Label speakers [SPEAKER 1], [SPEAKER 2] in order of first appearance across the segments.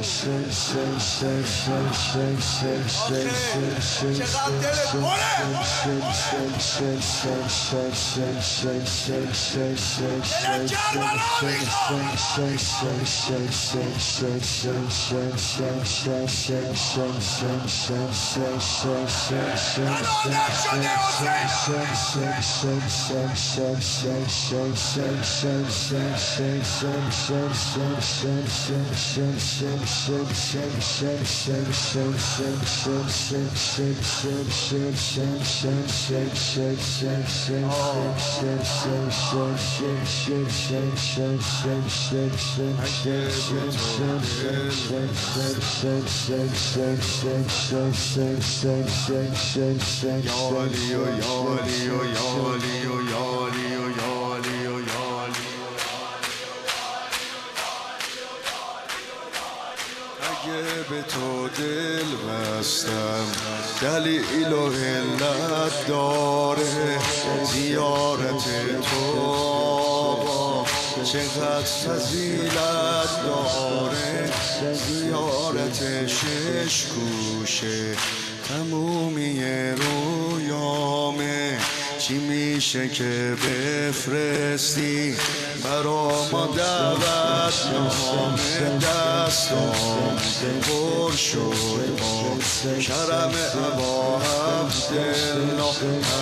[SPEAKER 1] به تو دل بستم دلیل و علت داره زیارت تو آقا چقدر فضیلت داره زیارت شش گوشه تمومی رویامه چی میشه که بفرستی برا ما دعوت نامه دستام پر شد با کرم ابا عبدالله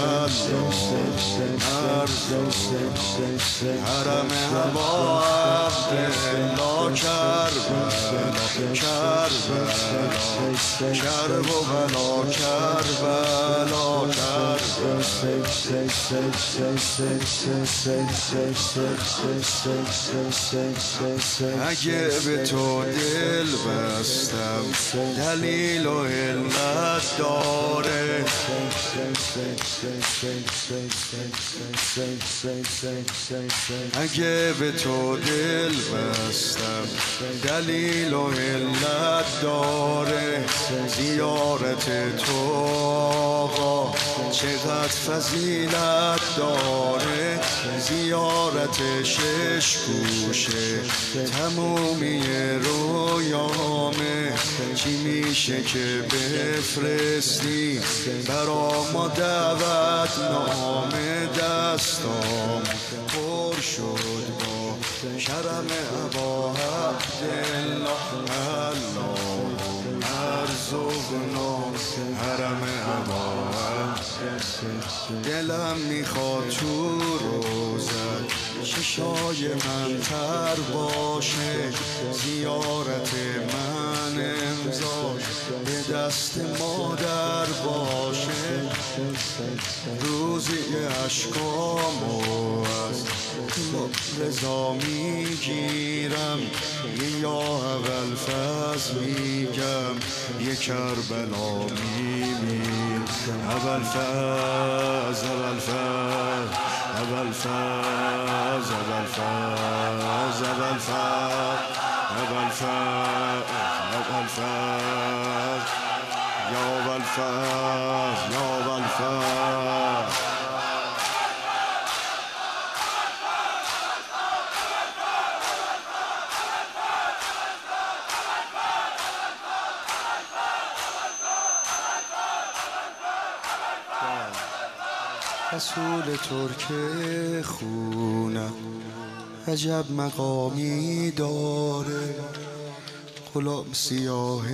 [SPEAKER 1] حرم ابا عبدالله کربلا کرب و بلا کربلا اگه به تو دل بستم دلیل و علت داره اگه به تو دل بستم دلیل و علت داره زیارت تو آقا چقدر فضیلت داره زیارت شش گوشه تمومی رویامه چی میشه که بفرستی برا ما دعوت نامه دستام پر شد با کرم ابا عبدالله اللهم ارزقنا حرم ابا دلم میخواد تو روزت چشای من تر باشه زیارت من امضاش به دست مادر باشه روزی اشکامو از رضا میگیرم یا اول فز میگم یه کربلا میمیر اول فز اول فز اول فز اول فز اول فز اول فز اول فز یا اول فز یا اول فز رسول ترک خونم عجب مقامی داره غلام سیاه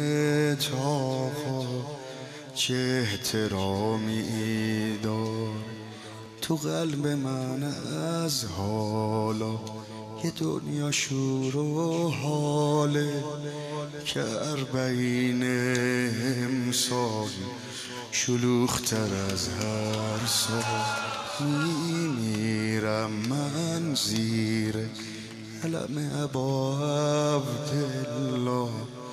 [SPEAKER 1] تاقا چه احترامی داره تو قلب من از حالا یه دنیا شور و حاله که اربعین امسال شلوختر از هر سال میمیرم من زیر علم ابا عبدالله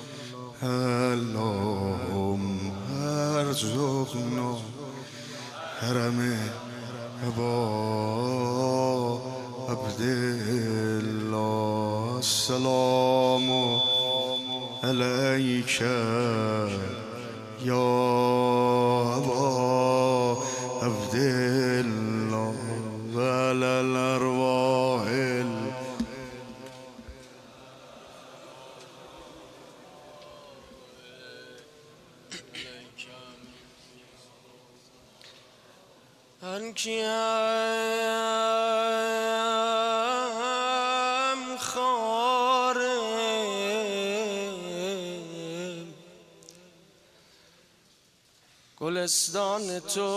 [SPEAKER 1] اللهم ارزقنا حرم ابا عبدالله السلام علیک یا ابا عبدالله و علی الارواح
[SPEAKER 2] هر کیم خاره گلستان تو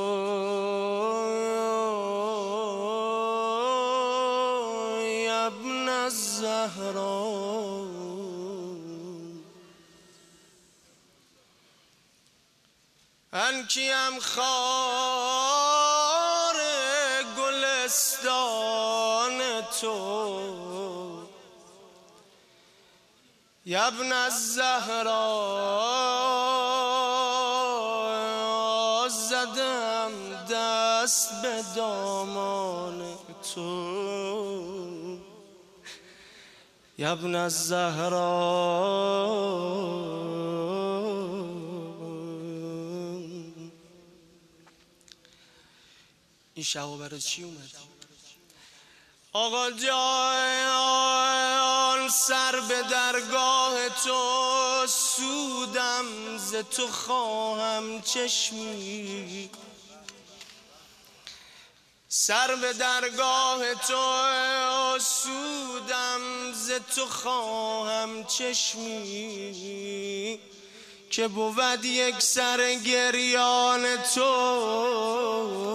[SPEAKER 2] ابن الزهرا هر کیم خار گلستان تو ابن الزهرا زدم دست به دامان تو ابن الزهرا این شبا برای چی اومد؟ آقا جان سر به درگاه تو سودم ز تو خواهم چشمی سر به درگاه تو سودم ز تو خواهم چشمی که بود یک سر گریان تو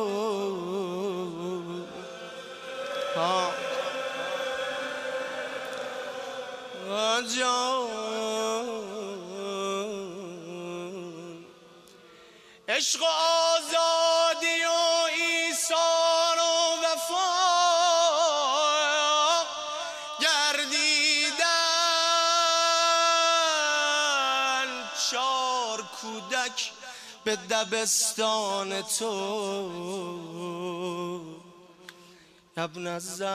[SPEAKER 2] جان عشق و آزادی و ایثار و وفا گردیدن 4 کودک به دبستان تو ابن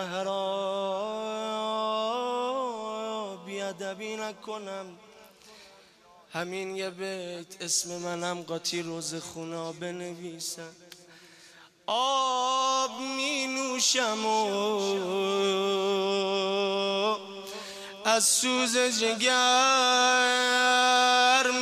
[SPEAKER 2] الزهرا بیادبی نکنم همین یه بیت اسم منم قاطی روزخونا بنویسم آب می نوشم و از سوز جگر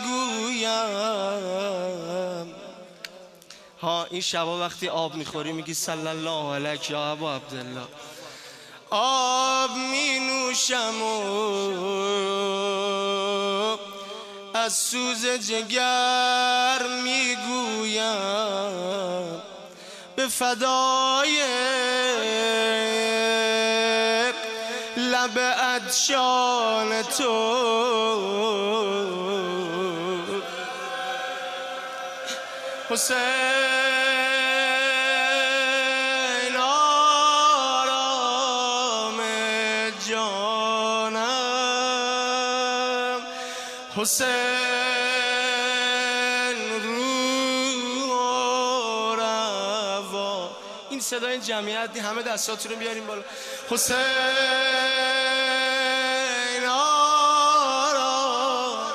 [SPEAKER 2] میگویم این شبا وقتی آب میخوری میگی صلی الله علیک یا ابا عبدالله آب می نوشم و از سوز جگر میگویم به فدای لب عطشان تو حسین آرام جانم حسین روح و روا این صدای جمعیت همه دستاتون رو بیاریم بالا حسین آرام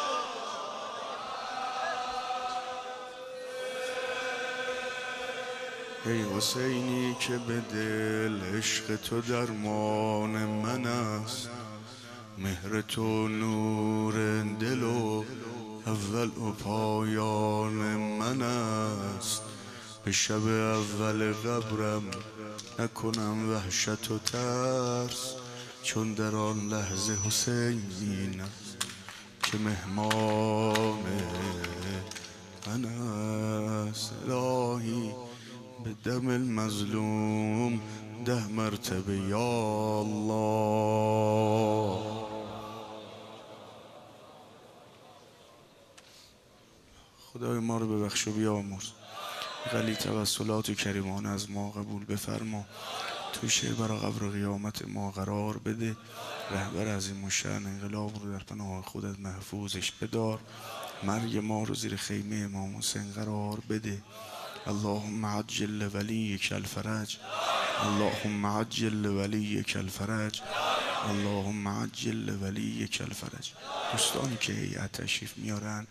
[SPEAKER 1] ای حسینی که به دل عشق تو درمان من است مهر تو نور دل و اول و پایان من است به شب اول قبرم نکنم وحشت و ترس چون در آن لحظه حسین است که مهمان من است الهی به دم المظلوم 10 مرتبه یا الله خدای ما رو ببخش و بیامرز غلی توسلات و کریمان از ما قبول بفرما تو شعر برا قبر قیامت ما قرار بده رهبر عظیم الشأن انقلاب رو در پناه خودت محفوظش بدار مرگ ما رو زیر خیمه امام حسین قرار بده اللهم عجل ولیک الفرج اللهم عجل ولیک الفرج اللهم عجل ولیک الفرج دوستانی که هیئت تشریف میارن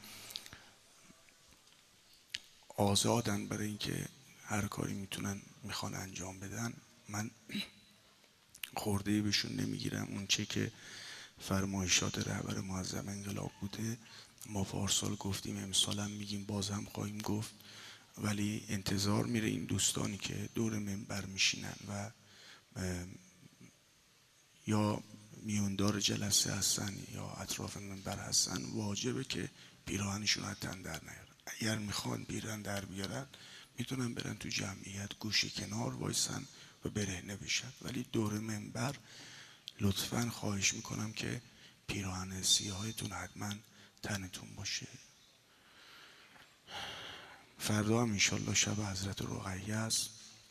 [SPEAKER 1] آزادن برای اینکه هر کاری میخوان انجام بدن من خورده بهشون نمیگیرم اون چه که فرمایشات رهبر معظم انقلاب بوده ما پارسال گفتیم امسال هم میگیم باز هم خواهیم گفت ولی انتظار میره این دوستانی که دور منبر میشینن و یا میوندار جلسه هستن یا اطراف منبر هستن، واجبه که پیراهنشون از تن در نیارن. اگر میخوان پیراهن در بیارن میتونن برن تو جمعیت گوشه کنار وایسن و برهنه بشن، ولی دور منبر لطفاً خواهش میکنم که پیراهن سیاهتون حتما تنتون باشه. فردا هم انشالله شب حضرت رقیه است،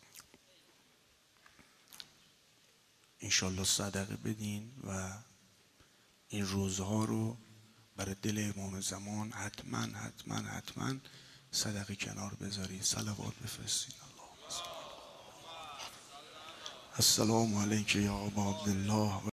[SPEAKER 1] انشالله صدقه بدین و این روزها رو برای دل امام زمان حتما حتما حتما صدقه کنار بذارین، صلوات بفرستین. السلام علیک یا ابا عبدالله.